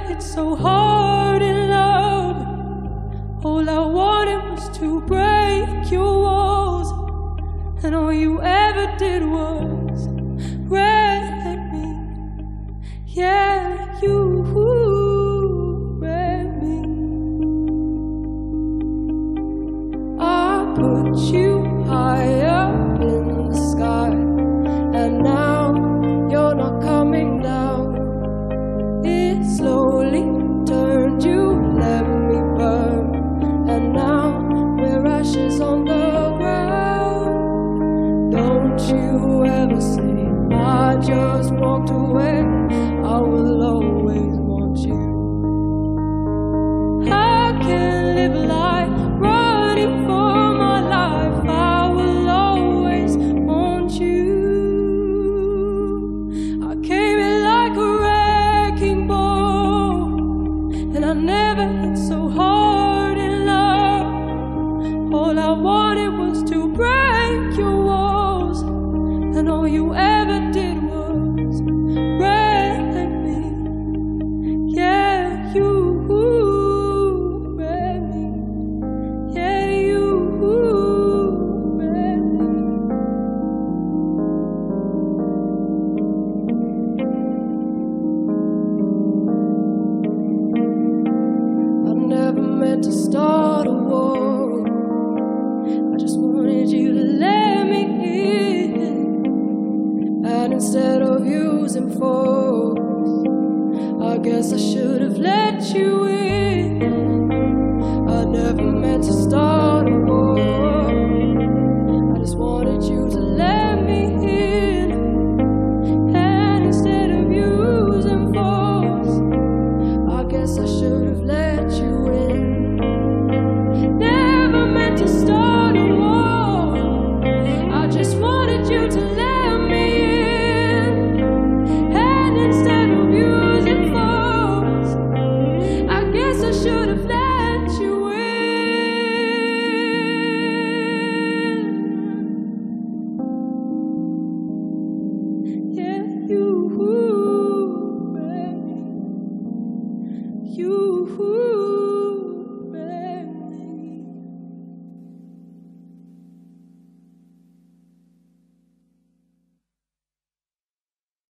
hit so hard in love. All I wanted was to break your walls, and all you ever did was wreck me. Yeah, you wrecked me. I put you high up in the sky, and now you're not coming down. It slowly turned you, let me burn, and now we're ashes on the ground. Don't you ever say I just walked away. I will always want you. I can't live life running for my life. I will always want you. I came in like a wrecking ball, and I never hit so hard in love. All I wanted was to break your walls, and all you ever did was wreck me. Yeah, you wrecked me. Yeah, you wrecked me. I never meant to start a war. I just wanted you to let me in, and instead of using force, I guess I should have let you in. I never meant to start a war. I just wanted you to let me in, and instead of using force, I guess I should have let you in. Never meant to start a war. I just wanted you to let me in, and instead of using force, I guess I should have let you in. Yeah, you wrecked me. You